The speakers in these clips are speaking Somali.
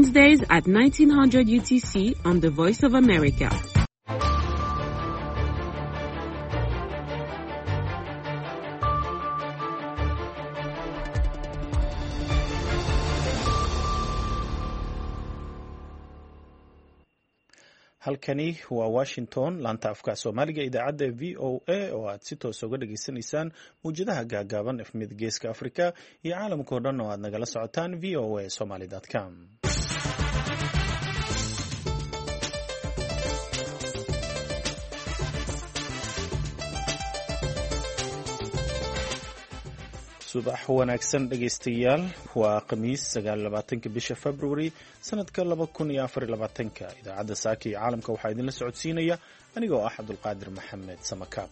Wednesdays at 1900 UTC on the Voice of America. halkani waa Washington, laanta afka Soomaaliga idaacadda VOA oo aad si toos uga dhageysanaysaan muujadaha gaagaaban efmid geeska Afrika iyo caalamka oo dhan oo aad nagala socotaan voasomali.com. subax wanaagsan dhegeystayaal, waa khamiis 29 bisha February sanadka 2024. idaacadda saaka iyo caalamka waxaa idinla socodsiinaya anigoo ah Cabdulqaadir Maxamed Samakaab.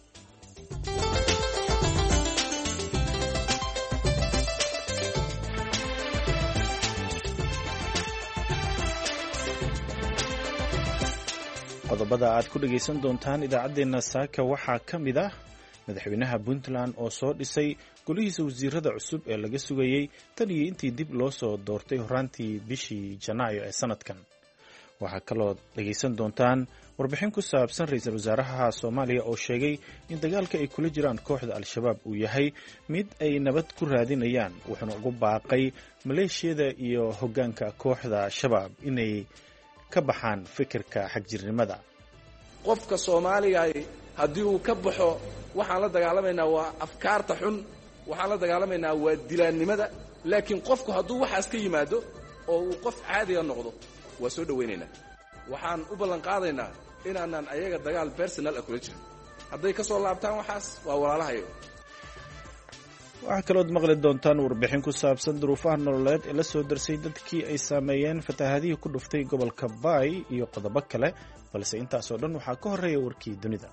qodobada aad ku dhegeysan doontaan idaacadeena saaka waxaa ka mid ah madaxweynaha Puntland oo soo dhisay golihiisa wasiirada cusub ee laga sugayay tan iyo intii dib loo soo doortay horaantii bishii Janaayo ee sanadkan. waxaa kaloo dhegeysan doontaan warbixin ku saabsan ra'iisul wasaaraha Soomaaliya oo sheegay in dagaalka ay kula jiraan kooxda Al-Shabaab uu yahay mid ay nabad ku raadinayaan, wuxuuna ugu baaqay maleeshiyada iyo hoggaanka kooxda Shabaab inay ka baxaan fikirka xagjirnimada. qofka Soomaaliga haddii uu ka baxo waxaan la dagaalamaynaa waa afkaarta xun, waxaan la dagaalamaynaa waa dilaannimada. laakiin qofku hadduu waxaas ka yimaado oo uu qof caadiga noqdo waa soo dhawaynaynaa. waxaan u ballan qaadaynaa inaanan ayaga dagaal personal ah kula jirin. hadday ka soo laabtaan waxaas waa walaalahayo. waxaa kalood maqli doontaan warbixin ku saabsan duruufaha nololeed ee la soo darsay dadkii ay saameeyeen fatahaadihii ku dhuftay gobolka Bay iyo qodobo kale, balse intaasoo dhan waxaa ka horreeya warkii dunida.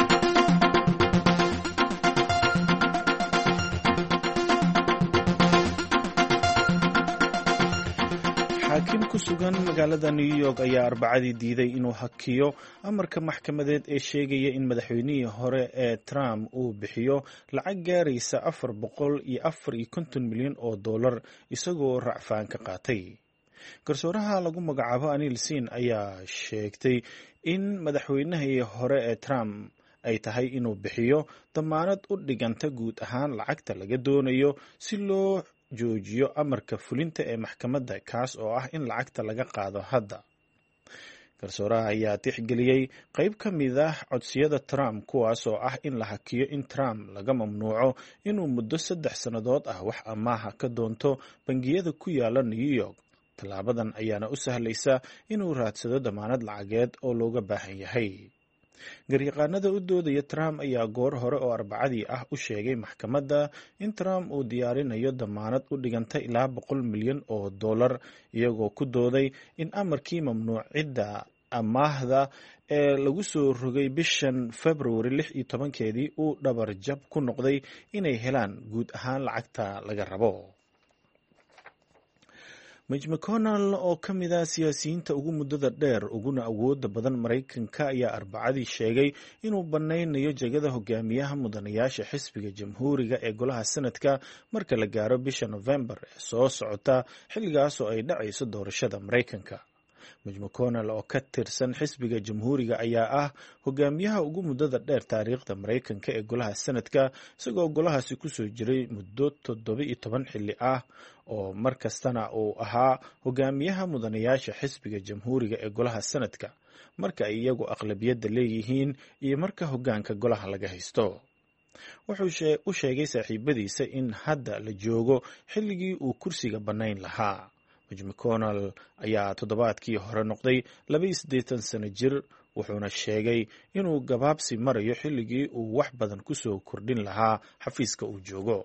xaakim ku sugan magaalada New York ayaa Arbacadii diiday inuu hakiyo amarka maxkamadeed ee sheegaya in madaxweynihii hore ee Trump uu bixiyo lacag gaaraysa $450 milyan oo dollar isagoo racfaan ka qaatay. garsooraha lagu magacaabo Anil Sin ayaa sheegtay in madaxweynihii hore ee Trump ay tahay inuu bixiyo damaanad u dhiganta guud ahaan lacagta laga doonayo si loo joojiyo amarka fulinta ee maxkamadda, kaas oo ah in lacagta laga qaado hadda. garsooraha ayaa tixgeliyey qayb ka mid ah codsiyada Trump, kuwaas oo ah in la hakiyo in Trump laga mamnuuco inuu muddo 3 sannadood ah wax amaaha ka doonto bangiyada ku yaala New York. tallaabadan ayaana u sahlaysa inuu raadsado damaanad lacageed oo looga baahan yahay. garyaqaanada u doodaya Trump ayaa goor hore oo Arbacadii ah u sheegay maxkamadda in Trump uu diyaarinayo damaanad u dhiganta ilaa $100 milyan oo dollar, iyagoo ku dooday in amarkii mamnuucidda amaahda ee lagu soo rogay bishan February 16 uu dhabar jab ku noqday inay helaan guud ahaan lacagta laga rabo. Mitch McConnell oo ka mid ah siyaasiyiinta ugu muddada dheer uguna awoodda badan Maraykanka ayaa Arbacadii sheegay inuu banaynayo jagada hogaamiyaha mudanayaasha xisbiga Jamhuuriga ee golaha Senadka marka la gaaro bisha November ee soo socota, xilligaas oo ay dhacayso doorashada Maraykanka. Mitch McConnell oo ka tirsan xisbiga Jamhuuriga ayaa ah hogaamiyaha ugu muddada dheer taariikhda Maraykanka ee golaha Senadka, isagoo golahaasi ku soo jiray muddo 17 xilli ah oo markastana uu ahaa hogaamiyaha mudanayaasha xisbiga Jamhuuriga ee golaha Senadka marka ay iyagu aqlabiyadda leeyihiin iyo marka hoggaanka golaha laga haysto. wuxuu u sheegay saaxiibadiisa in hadda la joogo xilligii uu kursiga bannayn lahaa. Mitch McConnell ayaa toddobaadkii hore noqday 82 sano jir, wuxuuna sheegay inuu gabaabsi marayo xilligii uu wax badan ku soo kordhin lahaa xafiiska uu joogo.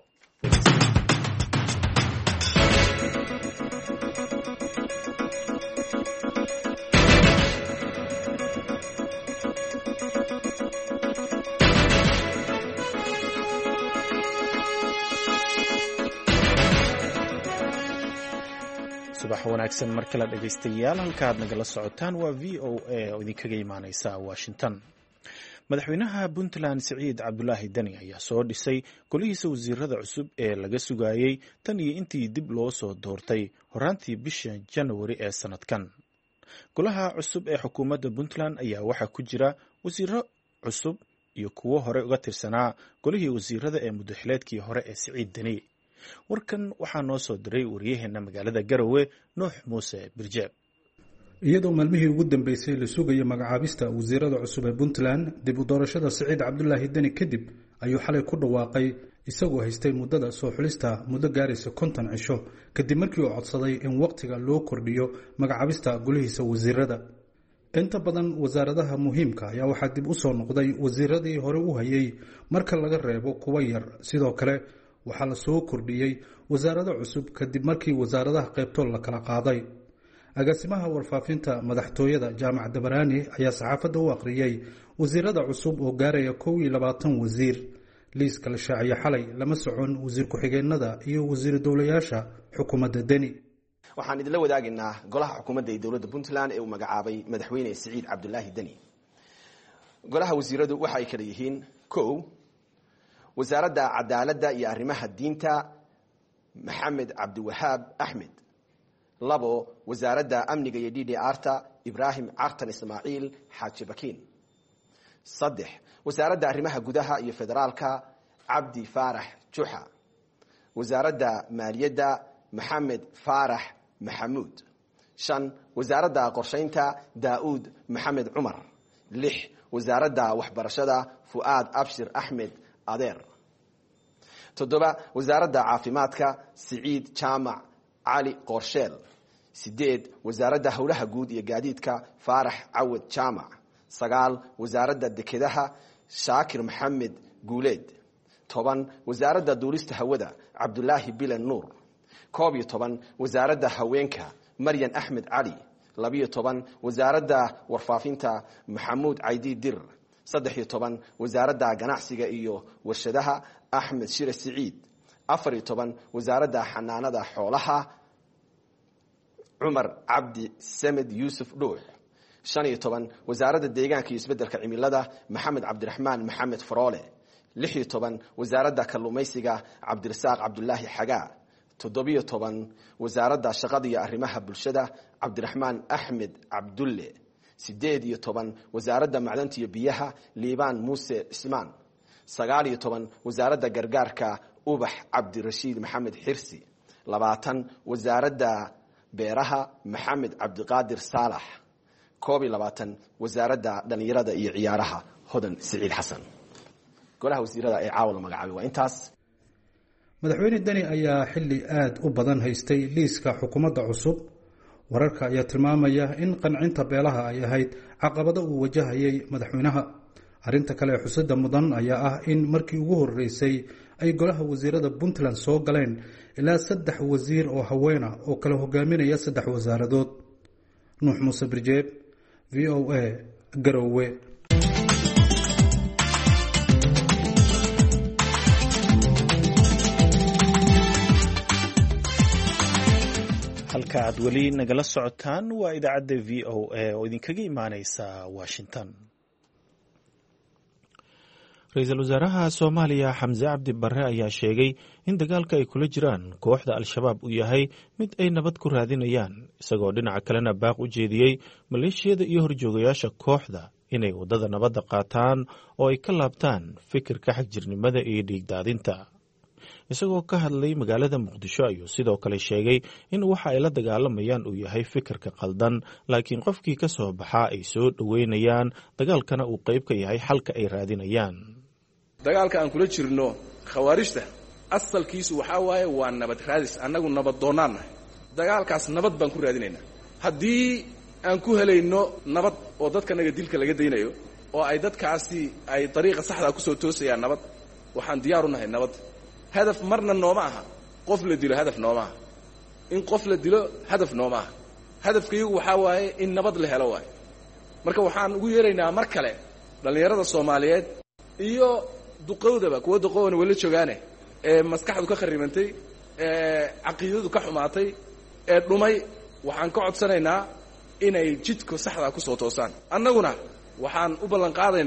subax wanaagsan mar kale dhegeystayaal, halka aad nagala socotaan waa VOA oo idinkaga imaaneysa Washington. madaxweynaha puntland siciid cabdulaahi deni ayaa soo dhisay golihiisa wasiirada cusub ee laga sugayey tan iyo intii dib loo soo doortay horaantii bisha janawari ee sanadkan. golaha cusub ee xukuumadda puntland ayaa waxaa ku jira wasiiro cusub iyo kuwo hore uga tirsanaa golihii wasiirada ee muddaxileedkii hore ee siciid deni. warkan waxaa noo soo diray waryaheena magaalada garowe nuux muuse birjeeb. iyadoo maalmihii ugu dambeysay la sugayo magacaabista wasiirada cusub ee puntland dib u doorashada siciid cabdulaahi deni kadib ayuu xalay ku dhawaaqay isagoo haystay muddada soo xulista muddo gaaraysa 50 cisho kadib markii uu codsaday in waqtiga loo kordhiyo magacaabista golihiisa wasiirada. inta badan wasaaradaha muhiimka ayaa waxaa dib u soo noqday wasiiradii hore u hayay marka laga reebo kuwa yar. sidoo kale waxaa la soo kordhiyey wasaarado cusub kadib markii wasaaradaha qaybtood la kala qaaday. agaasimaha warfaafinta madaxtooyada jaamac dabaraani ayaa saxaafadda u akhriyey wasiirada cusub oo gaaraya 21 wasiir. liiska la shaaciyo xalay lama socon wasiir ku-xigeenada iyo wasiir dowlayaasha xukuumadda deni. waxaan idinla wadaagaynaa golaha xukuumadda ee dowladda puntland ee uu magacaabay madaxweyne siciid cabdulaahi deni. golaha wasiiradu waxa ay kala yihiin: 1 wasaaradda cadaaladda iyo arrimaha diinta maxamed cabdiwahaab axmed. 2 wasaaradda amniga iyo DDR-ta ibraahim cartan ismaaciil xaaji bakiin. 3 wasaaradda arrimaha gudaha iyo federaalka cabdi faarax juxa. wasaaradda maaliyadda maxamed faarax maxamuud. 5 wasaaradda qorshaynta daa'uud maxamed cumar. 6 wasaaradda waxbarashada fu'aad abshir axmed adeer. 7 wasaaradda caafimaadka siciid jaamac cali qorsheel. 8 wasaaradda howlaha guud iyo gaadiidka faarax cawad jaamac. 9 wasaaradda dekedaha shaakir maxamed guuleed. 10 wasaaradda duulista hawada cabdulaahi bilan nuur. 11 wasaaradda haweenka maryan axmed cali. 12 wasaaradda warfaafinta maxamuud caydi dir. 13 wasaaradda ganacsiga iyo warshadaha axmed shire siciid. 14 wasaaradda xanaanada xoolaha cumar cabdi samed yuusuf dhuux. 15 wasaaradda deegaanka iyo isbeddelka cimilada maxamed cabdiraxmaan maxamed faroole. 16 wasaaradda kalluumaysiga cabdirasaaq cabdulaahi xagaa. 17 wasaaradda shaqada iyo arrimaha bulshada cabdiraxmaan axmed cabdulle. 18 wasaaradda macdanta iyo biyaha liibaan muuse cismaan. 19 wasaaradda gargaarka ubax cabdirashiid maxamed xirsi. 20 wasaaradda beeraha maxamed cabdiqaadir saalax. 21 wasaaradda dhalinyarada iyo ciyaaraha hodan siciid xasan. golaha wasiirada ee caawa la magacaabay waa intaas. madaxweyne deni ayaa xilli aad u badan haystay liiska xukuumadda cusub. wararka ayaa tilmaamaya in qancinta beelaha ay ahayd caqabado uu wajahayay madaxweynaha. arrinta kale ee xusada mudan ayaa ah in markii ugu horeysay ay golaha wasiirada puntland soo galeen ilaa 3 wasiir oo haweena oo kala hogaaminaya 3 wasaaradood. nuux muuse birjeeb, VOA, Garowe. halka aad weli nagala socotaan waa idaacadda VOA oo idinkaga imaaneysa Washington. ra-iisul wasaaraha Soomaaliya Xamse Cabdi Barre ayaa sheegay in dagaalka ay kula jiraan kooxda Al-Shabaab uu yahay mid ay nabad ku raadinayaan, isagoo dhinaca kalena baaq u jeediyey maleeshiyada iyo horjoogayaasha kooxda inay wadada nabadda qaataan oo ay ka laabtaan fikirka xagjirnimada iyo dhiigdaadinta. isagoo ka hadlay magaalada Muqdisho ayuu sidoo kale sheegay in waxa ay la dagaalamayaan uu yahay fikirka qaldan, laakiin qofkii ka soo baxa ay soo dhaweynayaan, dagaalkana uu qayb ka yahay xalka ay raadinayaan. dagaalka aan kula jirno khawaarijta asalkiisu waxa waaye waa nabad raadis. annagu nabad doonaanahay. dagaalkaas nabad baan ku raadinaynaa. haddii aan ku helayno nabad oo dadkanaga dilka laga daynayo oo ay dadkaasi ay dariiqa saxda ku soo toosayaan nabad, waxaan diyaar u nahay nabad. hadaf marna nooma aha qof la dilo, hadaf nooma aha in qof la dilo, hadaf nooma aha. hadafkaygu waxaa waaye in nabad la helo waaye. marka waxaan ugu yeeraynaa mar kale dhallinyarada Soomaaliyeed iyo duqowdaba, kuwa duqowna wala joogaane ee maskaxdu ka kharrimantay, ee caqiidadu ka xumaatay, ee dhumay, waxaan ka codsanaynaa inay jidka saxda ku soo toosaan. annaguna waxaan u ballan qaadaynaa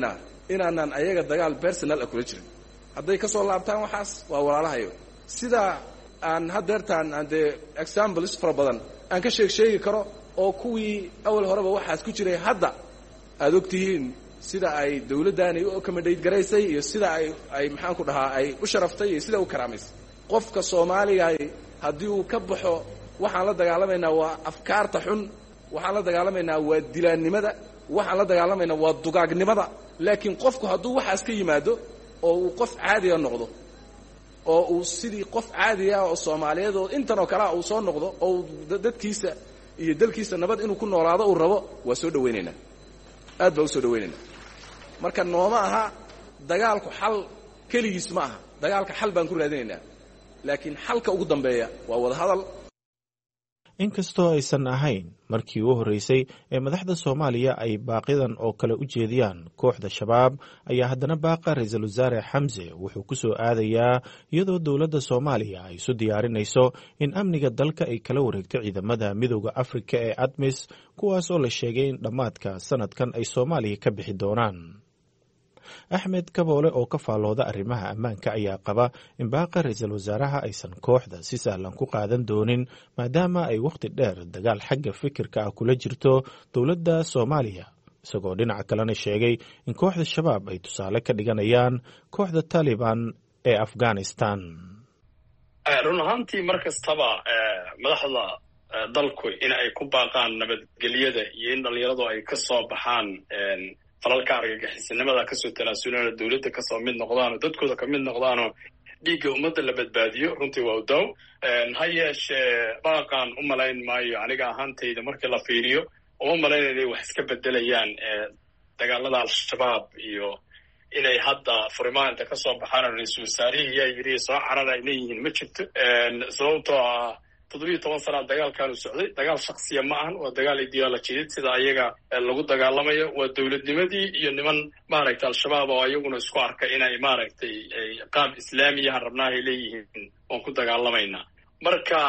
inaanan ayaga dagaal personal ah kula jirin. hadday ka soo laabtaan waxaas waa walaalahayo. sida aan haddeertaan aan dee examples fara badan aan ka sheegi karo oo kuwii awal horeba waxaas ku jiray hadda aad ogtihiin sida ay dawladdaani u accommodate garaysay iyo sida ay maxaan ku dhahaa ay u sharaftay iyo sida u karaamaysay. qofka Soomaaliga haddii uu ka baxo waxaan la dagaalamaynaa waa afkaarta xun, waxaan la dagaalamaynaa waa dilaannimada, waxaan la dagaalamaynaa waa dugaagnimada. laakiin qofku hadduu waxaas ka yimaado oo uu qof caadiya noqdo oo uu sidii qof caadi ah oo Soomaaliyeed oo intan oo kale uu soo noqdo oo dadkiisa iyo dalkiisa nabad inuu ku noolaado uu rabo, waa soo dhaweynaynaa, aad baa u soo dhaweynaynaa. marka nooma aha dagaalku xal keligiis ma aha, dagaalka xal baan ku raadinaynaa, laakiin xalka ugu dambeeya waa wada hadal. inkastoo aysan ahayn markii u horreysay ee madaxda Soomaaliya ay baaqidan oo kale u jeediyaan kooxda shabaab, ayaa haddana baaqa ra'iisul wasaare Xamse wuxuu ku soo aadayaa iyadoo dowladda Soomaaliya ay isu diyaarinayso in amniga dalka ay kala wareegto ciidamada midowda Afrika ee ATMIS, kuwaas oo la sheegay in dhammaadka sanadkan ay Soomaaliya ka bixi doonaan. Axmed Kaboole oo ka faalooda arrimaha ammaanka ayaa qaba in baaqa ra'iisul wasaaraha aysan kooxda si sahlan ku qaadan doonin, maadaama ay waqti dheer dagaal xagga fikirka ah kula jirto dowladda Soomaaliya, isagoo dhinaca kalena sheegay in kooxda shabaab ay tusaale ka dhiganayaan kooxda Taliban ee Afghanistan. run ahaantii mar kastaba madaxda dalku in ay ku baaqaan nabadgelyada iyo in dhalinyaradu ay ka soo baxaan falalka argagixisanimada kasoo tanaasulana dawladda kasoo mid noqdaan oo dadkooda ka mid noqdaan oo dhiigga ummadda la badbaadiyo, runtii waa u daaw. ha yeeshee baaqaan u malayn maayo aniga ahaantayda markii la fiiriyo uma malaynayo inay wax iska bedelayaan dagaalada al-shabaab iyo inay hadda furimaanta ka soo baxaan ra-iisul wasaarihii yaa yidhi soo carara ay leeyihiin ma jirto. sababtoo ah 17 sana dagaalkan u socday, dagaal shakhsiya ma ahan, waa dagaal ideolojiyeed sida ayaga lagu dagaalamayo, waa dawladnimadii iyo niman maaragtay al-shabaab oo ayaguna isku arka inay maaragtay qaab islaamiyaha rabnaahay leeyihiin oon ku dagaalamaynaa. marka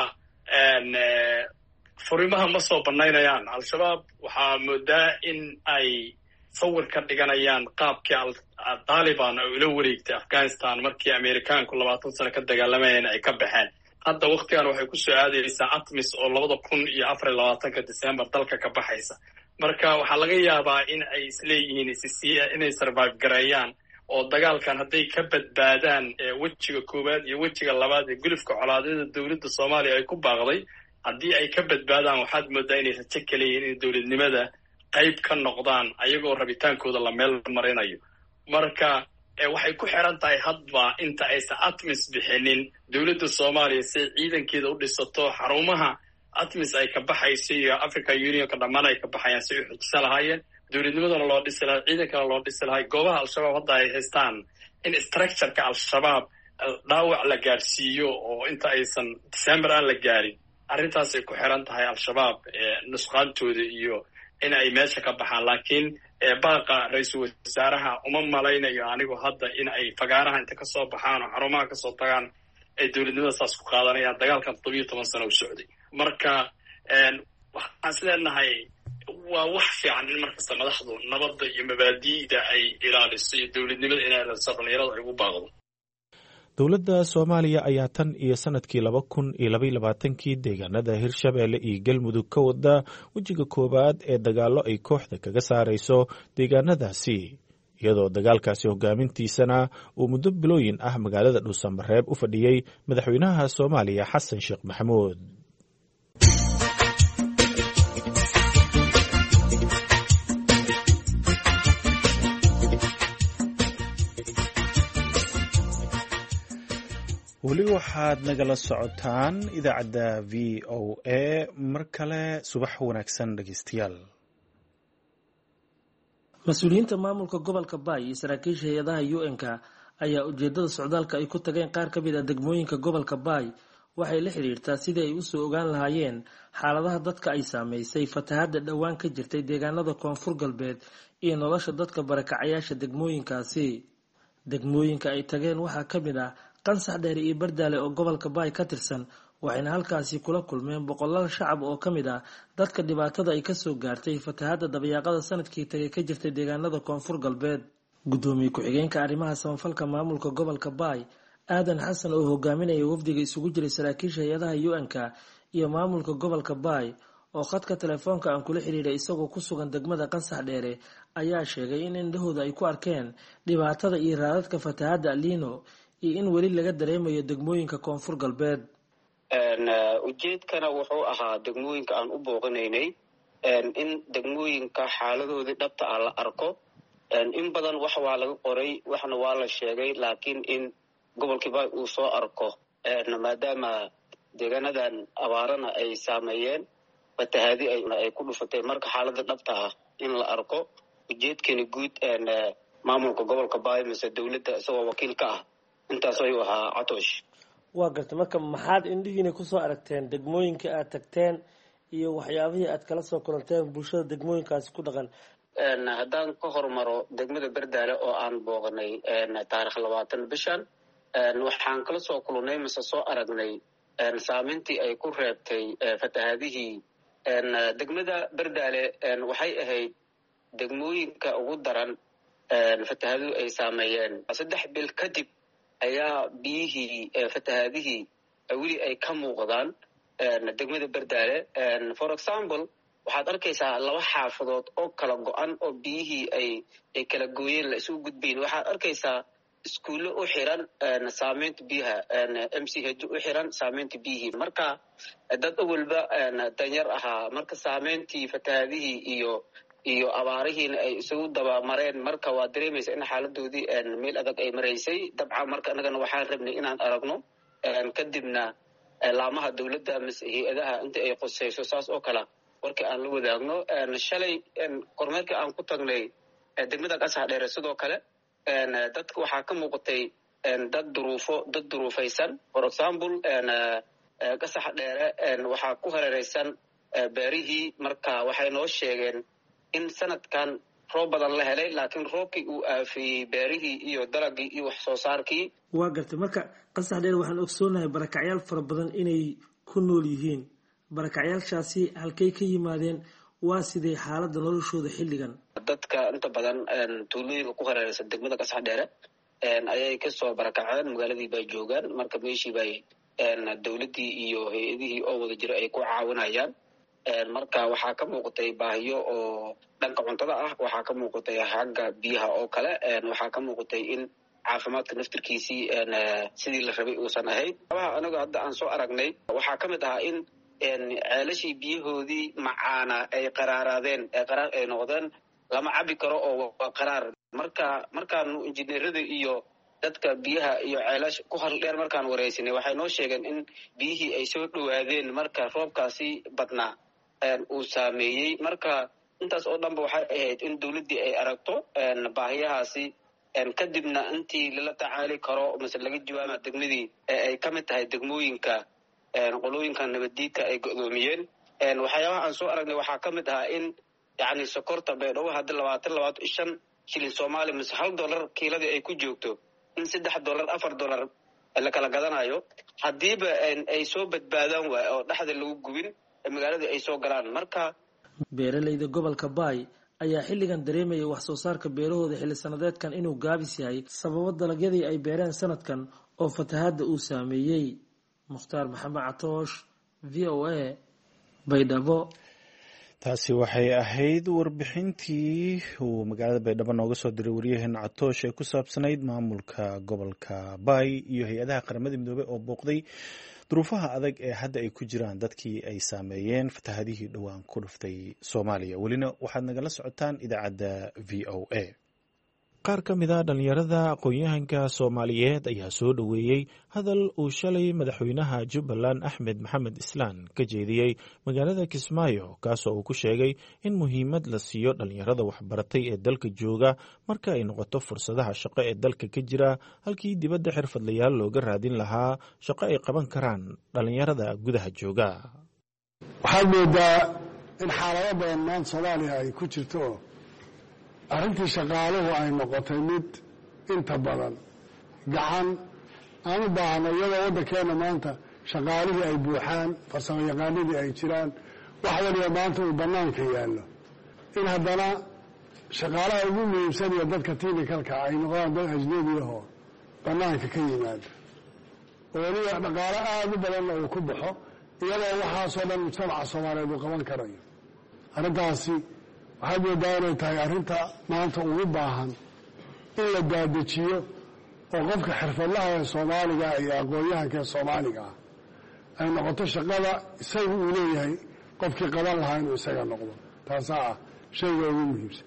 furimaha ma soo banaynayaan al-shabaab. waxaa moodaa in ay sawir ka dhiganayaan qaabkii Taliban oo ula wareegtay Afghanistan markii Ameerikaanku 20 sano ka dagaalamayeen ay ka baxeen. hadda waqtigan waxay ku soo aadaysaa ATMIS oo 2024 December dalka ka baxaysa. marka waxaa laga yaabaa in ay isleeyihiin inay survive gareeyaan oo dagaalkan hadday ka badbaadaan wejiga koowaad iyo wejiga labaad ee gulufka colaadeeda dowladda Soomaaliya ay ku baaqday, haddii ay ka badbaadaan waxaad moodaa inay rajo ka leeyihiin in dowladnimada qayb ka noqdaan ayagoo rabitaankooda la meel marinayo. marka waxay ku xiran tahay hadba inta aysan ATMIS bixinin dowladda Soomaaliya si ciidankeeda u dhisato xarumaha ATMIS ay ka baxayso iyo African Union ka dhammaan ay ka baxayaan si ay u xujisan lahaayeen, dowladnimadana loo dhisi lahaa, ciidankana loo dhisi lahaa. goobaha al-shabaab hadda ay haystaan in structure-ka al-shabaab dhaawac la gaarsiiyo oo inta aysan December aan la gaarin, arrintaasay ku xiran tahay al-shabaab nusqaantooda iyo in ay meesha ka baxaan. laakiin baaqa ra-iisul wasaaraha uma malaynayo anigu hadda in ay fagaaraha inta kasoo baxaan oo xarumaha kasoo tagaan ay dowladnimada saas ku qaadanayaan. dagaalkan 17 sano u socday. marka waxaan isleenahay waa wax fiican in markasta madaxdu nabadda iyo mabaadi'da ay ilaaliso iyo dowladnimada inay ilaaliso dhalinyarada ay ugu baaqdo. dowladda Soomaaliya ayaa tan iyo sanadkii 2022 deegaanada Hirshabeelle iyo Galmudug ka wada wejiga koowaad ee dagaallo ay kooxda kaga saarayso deegaanadaasi, iyadoo dagaalkaasi hogaamintiisana uu muddo bilooyin ah magaalada Dhuusamareeb u fadhiyey madaxweynaha Soomaaliya Xasan Sheekh Maxamuud. weli waxaad nagala socotaan idaacadda VOA. mar kale subax wanaagsan dhegeystayaal. mas-uuliyiinta maamulka gobolka Baay iyo saraakiisha hay-adaha UN-ka ayaa ujeedada socdaalka ay ku tageen qaar ka mid ah degmooyinka gobolka Baay waxay la xiriirtaa sidii ay u soo ogaan lahaayeen xaaladaha dadka ay saameysay fatahaadda dhowaan ka jirtay deegaanada koonfur galbeed iyo nolosha dadka barakacayaasha degmooyinkaasi. degmooyinka ay tageen waxaa ka mid ah Qansax Dheer iyo Bardaale oo gobolka Baay ka tirsan, waxayna halkaasi kula kulmeen boqolaal shacab oo ka mid ah dadka dhibaatada ay ka soo gaartay fatahaadda dabayaaqada sanadkii tagay ka jirtay deegaanada koonfur galbeed. gudoomiye ku-xigeenka arrimaha samafalka maamulka gobolka baay aadan xasan oo hogaaminaya wafdiga isugu jiray saraakiisha hay-adaha UN-ka iyo maamulka gobolka baay oo khadka telefoonka aan kula xiriiray isagoo ku sugan degmada Qansax Dheere ayaa sheegay in indhahooda ay ku arkeen dhibaatada iyo raadadka fatahaadda Elnino iyo in weli laga dareemayo degmooyinka koonfur galbeed. ujeedkana wuxuu ahaa degmooyinka aan u booqanaynay in degmooyinka xaaladooda dhabta ah la arko. in badan wax waa laga qoray waxna waa la sheegay laakiin in gobolka baay uu soo arko maadaama deegaanadan abaarana ay saameeyeen fatahaadi ay ku dhufatay marka xaaladda dhabta ah in la arko. ujeedkani guud maamulka gobolka baay mise dowladda isagoo wakiil ka ah intaas ayuu ahaa Catoosh. waa gartay marka maxaad indhihiina kusoo aragteen degmooyinka aad tagteen iyo waxyaabihii aad kala soo kulanteen bulshada degmooyinkaasi ku dhaqan? haddaan ka hormaro degmada Bardaale oo aan booqnay taariikh 20 bishan waxaan kala soo kulannay mise soo aragnay saameyntii ay ku reebtay fatahaadihii. degmada Bardaale waxay ahayd degmooyinka ugu daran fatahaadu ay saameeyeen. 3 bil kadib ayaa biyihii fatahaadihii weli ay ka muuqdaan degmada Bardaale. for example waxaad arkaysaa 2 xaafadood oo kala go'an oo biyihii ay kala gooyeen la isugu gudbayn. waxaad arkaysaa iskuulo u xiran saameynta biyaha, MCH u xiran saameynta biyihii. marka dad awalba danyar ahaa marka saameyntii fatahaadihii iyo abaarihiina ay isugu dabamareen marka waa dareemaysa in xaaladoodii meel adag ay maraysay. dabcan marka annagana waxaan rabnay inaan aragno kadibna laamaha dowladda mise hay-adaha inta ay qusayso saas oo kale warkii aan la wadaagno. shalay kormeerkii aan ku tagnay degmada Qansax Dheere sidoo kale dadka waxaa ka muuqatay dad duruufaysan. for example Qansax Dheere waxaa ku hareeraysan beerihii. marka waxay noo sheegeen in sanadkan roob badan la helay laakiin roobkii uu aafiyey beerihii iyo dalagii iyo wax soo saarkii. waa gartay marka Qansax Dheere waxaan ogsoonahay barakacyaal fara badan inay ku nool yihiin. barakacyaashaasi halkay ka yimaadeen? waa sidee xaaladda noloshooda xilligan? dadka inta badan tuulooyinka ku hareeraysan degmada Qansax Dheere ayay kasoo barakaceen magaaladii bay joogaan. marka meeshii bay dowladdii iyo hay-adihii oo wada jira ay ku caawinayaan. marka waxaa ka muuqatay baahiyo oo dhanka cuntada ah, waxaa ka muuqatay xagga biyaha oo kale, waxaa ka muuqatay in caafimaadka naftirkiisii sidii la rabay uusan ahayn. anaga hadda aan soo aragnay waxaa ka mid ahaa in ceelashii biyahoodii macaana ay qaraaraadeen, qaraar ay noqdeen, lama cabi karo oo waa qaraar. markaanu injineerada iyo dadka biyaha iyo ceelash ku haldheer markaan wareysinay waxay noo sheegeen in biyihii ay soo dhowaadeen marka roobkaasi badnaa uu saameeyey. marka intaas oo dhanba waxay ahayd in dowladdii ay aragto baahiyahaasi kadibna intii lala tacaali karo mise laga jawaaba degmadii ay ka mid tahay degmooyinka qolooyinka nabaddiidka ay go'doomiyeen. waxyaabaha aan soo aragnay waxaa ka mid ahaa in yacni sokorta baydhabo hadda 25 shilin Soomaali mise $1 kiiladii ay ku joogto in $3 $4 la kala gadanayo haddiiba ay soo badbaadaan waay oo dhexda lagu gubin magaaladii ay soo galaan. marka beeralayda gobolka Baay ayaa xilligan dareemaya wax soo saarka beerahooda xilli sanadeedkan inuu gaabis yahay sababo dalagyadii ay beereen sanadkan oo fatahaadda uu saameeyey. Mukhtaar Maxamed Catoosh, VOA, Baydhabo. taasi waxay ahayd warbixintii uu magaalada Baydhabo nooga soo diray waryaheena Catoosh ee ku saabsanayd maamulka gobolka Baay iyo hay-adaha qaramada midoobay oo booqday duruufaha adag ee hadda ay ku jiraan dadkii ay saameeyeen fatahaadihii dhowaan ku dhuftay Soomaaliya. welina waxaad nagala socotaan idaacadda VOA. qaar ka mid a dhalinyarada aqoon-yahanka Soomaaliyeed ayaa soo dhoweeyey hadal uu shalay madaxweynaha Jubbaland Axmed Maxamed Islaan ka jeediyey magaalada Kismaayo, kaasoo uu ku sheegay in muhiimad la siiyo dhalinyarada waxbaratay ee dalka jooga marka ay noqoto fursadaha shaqo ee dalka ka jira, halkii dibadda xirfadlayaal looga raadin lahaa shaqo ay qaban karaan dhalinyarada gudaha jooga. waxaad moodaa in xaalado badan maanta Soomaaliya ay ku jirto arrintii shaqaaluhu ay noqotay mid inta badan gacan aan u baahno, iyadoo waddankeena maanta shaqaalihii ay buuxaan, farsamo yaqaanadii ay jiraan, wax waliba maanta uu bannaanka yaallo, in haddana shaqaalaha ugu muhiimsan iyo dadka technicalka ay noqdaan dad ajnabi ahoo bannaanka ka yimaada oo weliba dhaqaalo aada u badanna uu ku baxo iyadoo waxaasoo dhan mujtamaca soomaaliyeed uu qaban karayo arrintaasi waxaad moodaa inay tahay arrinta maanta ugu baahan in la daadejiyo oo qofka xirfadlaha ee soomaaliga iyo aqoon-yahanka ee soomaaliga ah ay noqoto shaqada isaga uu leeyahay qofkii qaban lahaa inuu isaga noqdo taasaa ah shayga ugu muhiimsan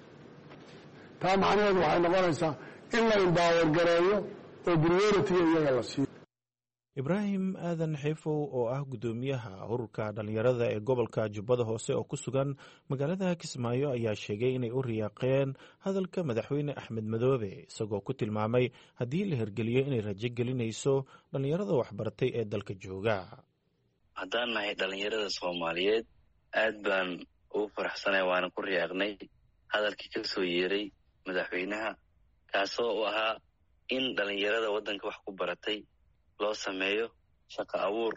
taa macnaheedu waxay noqonaysaa in la imbaawer gareeyo oo prioritiga iyaga la siiyo ibraahim aadan xiifow oo ah guddoomiyaha ururka dhallinyarada ee gobolka jubbada hoose oo ku sugan magaalada kismaayo ayaa sheegay inay u riyaaqeen hadalka madaxweyne axmed madoobe isagoo ku tilmaamay haddii la hirgeliyo inay rajo gelinayso dhallinyarada waxbaratay ee dalka jooga. haddaan nahay dhallinyarada soomaaliyeed aad baan ugu faraxsanay waana ku riyaaqnay hadalkii ka soo yeeray madaxweynaha kaasoo u ahaa in dhallinyarada waddanka wax ku baratay loo sameeyo shaqo abuur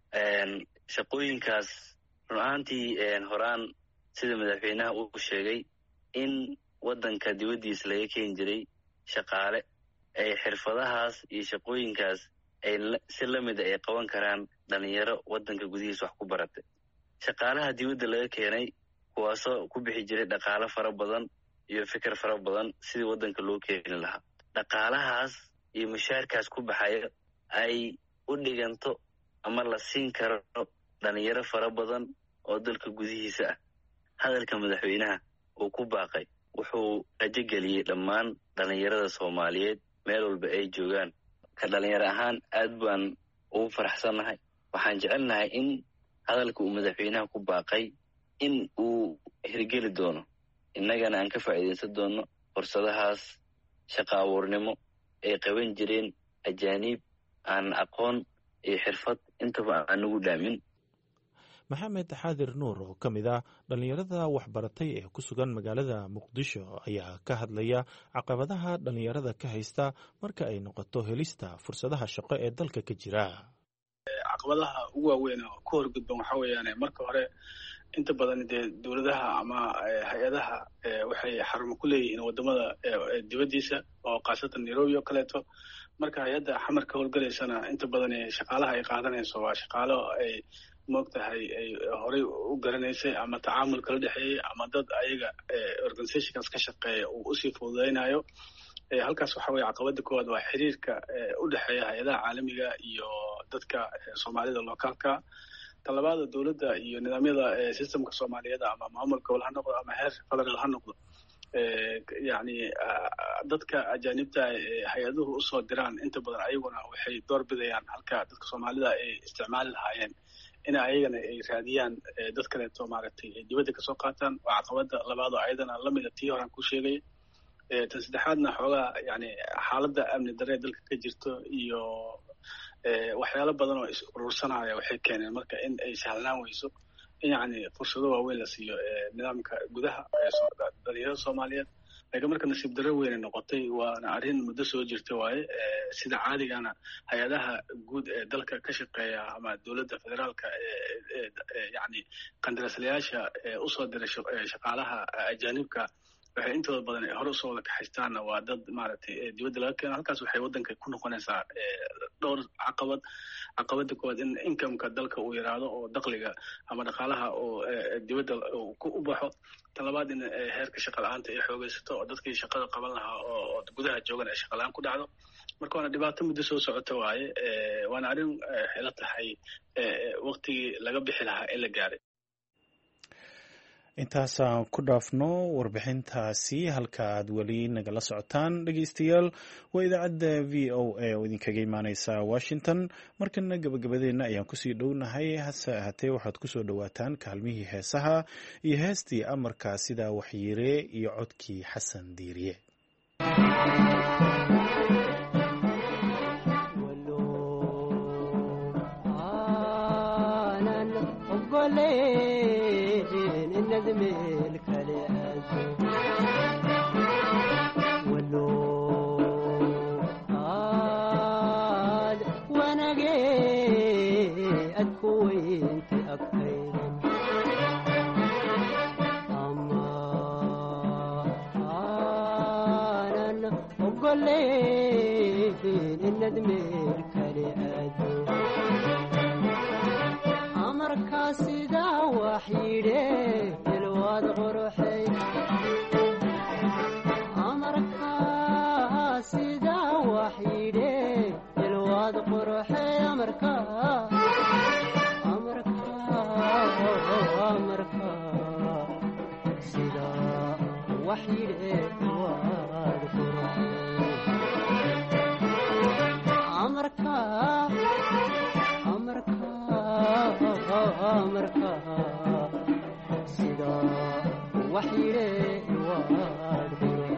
shaqooyinkaas run ahaantii horaan sida madaxweynaha uu sheegay in waddanka dibaddiisa laga keeni jiray shaqaale ay xirfadahaas iyo shaqooyinkaas ay si lamida ay qaban karaan dhallinyaro waddanka gudihiisa wax ku baratay shaqaalaha dibadda laga keenay kuwaasoo ku bixi jiray dhaqaalo fara badan iyo fikir fara badan sidii waddanka loo keeni lahaa dhaqaalahaas iyo mushaarkaas ku baxaya ay u dhiganto ama la siin karo dhallinyaro fara badan oo dalka gudihiisa ah hadalka madaxweynaha uu ku baaqay wuxuu rajo geliyey dhammaan dhallinyarada soomaaliyeed meel walba ay joogaan ka dhallinyaro ahaan aad baan ugu faraxsannahay waxaan jecelnahay in hadalka uu madaxweynaha ku baaqay in uu hirgeli doono innagana aan ka faa'iidaysan doono fursadahaas shaqo abuurnimo ay qaban jireen ajaaniib aan aqoon iyo xirfad intaba aan ugu dhaamin. maxamed xaadir nuur oo ka mid ah dhallinyarada waxbaratay ee ku sugan magaalada muqdisho ayaa ka hadlaya caqabadaha dhallinyarada ka haysta marka ay noqoto helista fursadaha shaqo ee dalka ka jira. caqabadaha ugu waaweyn oo ku horgudban waxaa weeyaan marka hore inta badan dee dowladaha ama hay-adaha waxay xarumo ku leeyihiin wadamada dibaddiisa oo khaasatan nairobi oo kaleeto marka hay-adda xamarka howlgalaysana inta badan shaqaalaha ay qaadanayso waa shaqaalo ay moogtahay ay horey u garanaysay ama tacaamul kala dhexeeyey ama dad ayaga organizationkaas ka shaqeeya uu usii fududaynayo halkaas waxa weye caqabada koowaad waa xiriirka u dhexeeya hay-adaha caalamiga iyo dadka soomaalida locaalka talabaada dowladda iyo nidaamyada systemka soomaaliyeed ama maamul gobol ha noqdo ama heer federaal ha noqdo yani dadka ajaanibta hay-aduhu usoo diraan inta badan ayaguna waxay door bidayaan halka dadka soomaalida ay isticmaali lahaayeen in ayagana ay raadiyaan dad kaleeto maaragtay dibadda kasoo qaataan waa caqabada labaad oo ayadana lamida tii horaan ku sheegay tan saddexaadna xoogaa yani xaaladda amni daree dalka ka jirto iyo waxyaalo badan oo is urursanaya waxay keeneen marka in ay sahlanaan weyso in yani fursado waaweyn la siiyo nidaamka gudaha dhalinyarada soomaaliyeed laakiin marka nasiib darro weynay noqotay waana arrin muddo soo jirta waaye sida caadigana hay-adaha guud ee dalka ka shaqeeya ama dowladda federaalka yani qandaraaslayaasha usoo diray shaqaalaha ajaanibka waxay intooda badan hore usoo wada kaxaystaanna waa dad maaragtay dibadda laga keeno halkaas waxay waddanka ku noqonaysaa dhowr caqabada koowaad in incomeka dalka uu yaraado oo dakhliga ama dhaqaalaha oo dibadda u baxo tan labaad in heerka shaqa la-aanta ay xoogaysato oo dadkii shaqada qaban lahaa oo gudaha joogan ay shaqa la-aan ku dhacdo marka waana dhibaato muddo soo socota waaye waana arrin xilo tahay waktigii laga bixi lahaa in la gaaray. intaasaan ku dhaafno warbixintaasi halka aad weli nagala socotaan dhegeystayaal waa idaacadda v o a oo idinkaga imaaneysa washington markana gabagabadeenna ayaan kusii dhownahay hase ahaatee waxaad kusoo dhowaataan kaalmihii heesaha iyo heestii amarka sida waxyiire iyo codkii xasan diiriye. goleen inad meel kale aado amarkaa sidaa wax yidhe ilwaad quruxay amarkaa sidaa wax yidhe ilwaad quruxay amarkaa sidaa wax yidhe ilwaad quruxay amarkaa sidaa wax yidhe ilwaad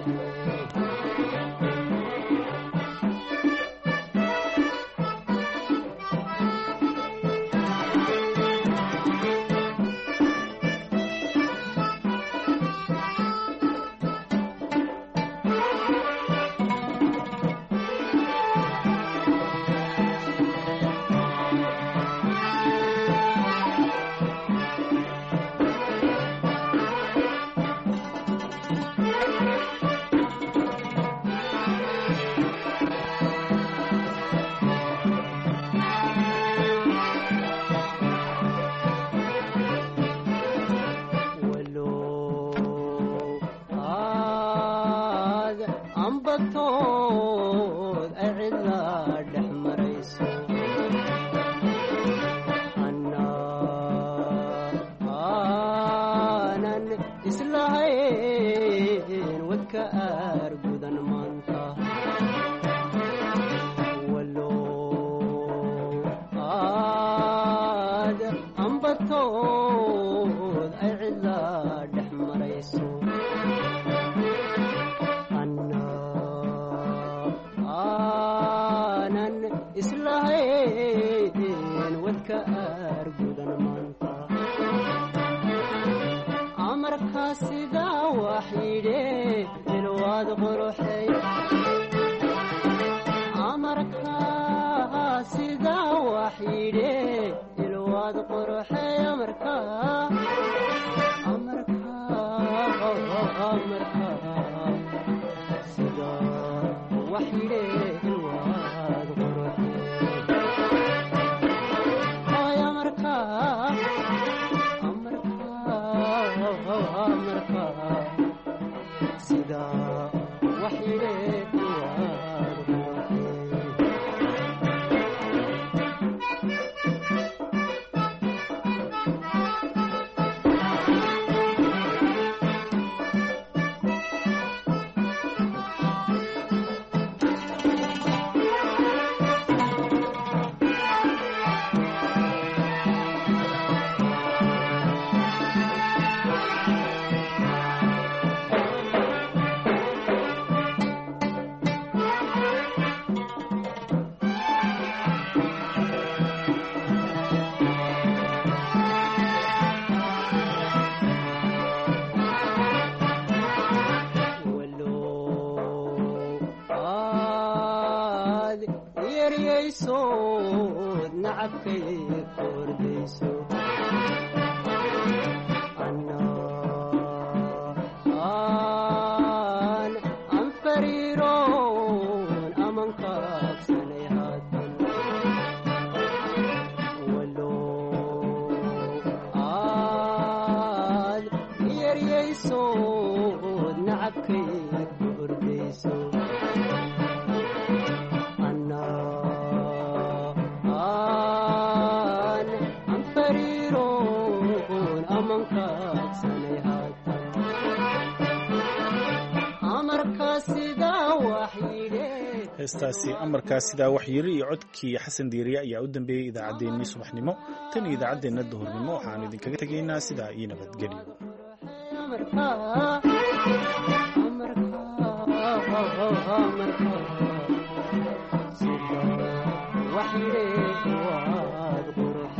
heestaasi amarkaas sidaa wax yiri iyo codkii xasan diiriye ayaa u dambeeyey idaacaddeenii subaxnimo tan iyo idaacaddeenna duhurnimo waxaanu idinkaga tegaynaa sidaa iyo nabadgelyo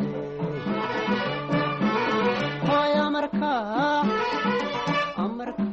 amarka